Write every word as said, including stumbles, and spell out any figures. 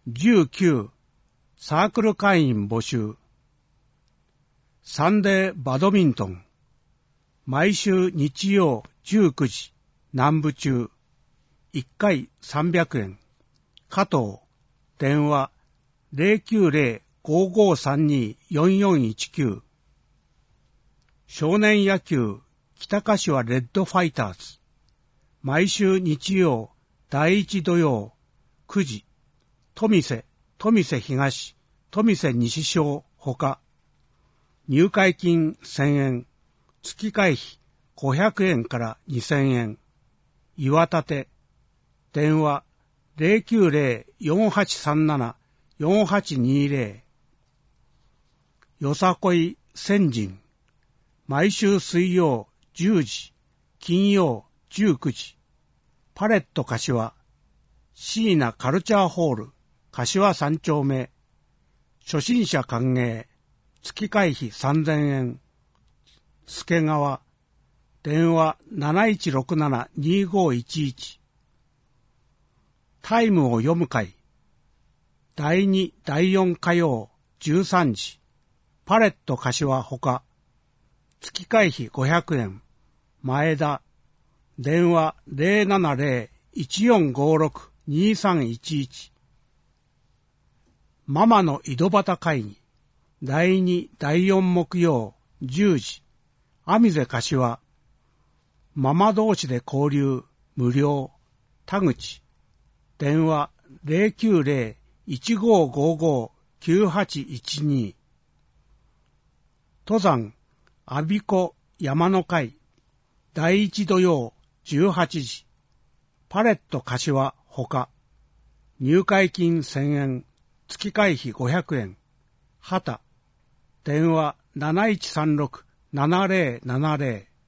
じゅうきゅうサークル会員募集。サンデーバドミントン。毎週日曜じゅうくじ南部中。いっかいさんびゃくえん。加藤。電話 ゼロきゅうゼロ ごーごーさんに よんよんいちきゅう。少年野球北柏レッドファイターズ。毎週日曜だいいち土曜くじ。富瀬、富瀬東、富瀬西小ほか。入会金せんえん。月会費ごひゃくえんからにせんえん。岩立。電話 ゼロきゅうゼロ よんはちさんなな よんはちにゼロ。よさこい先人。毎週水曜じゅうじ、金曜じゅうくじ。パレット柏。椎名カルチャーホール、柏三丁目。初心者歓迎。月会費さんぜんえん。助川。電話 なないちろくなな にごいちいち。タイムを読む会。だいに、だいよん火曜じゅうさんじ。パレット柏ほか。月会費ごひゃくえん。前田。電話 ゼロななゼロ いちよんごろく にさんいちいち。ママの井戸端会議。だいに、だいよん木曜じゅうじ。アミゼ柏。ママ同士で交流無料。田口。電話 ゼロきゅうゼロ いちごーごーごー きゅうはちいちに。登山阿鼻子山の会。だいいち土曜じゅうはちじ。パレット柏ほか。入会金せんえん。月会費ごひゃくえん。畑。電話 なないちさんろく ななゼロななゼロ。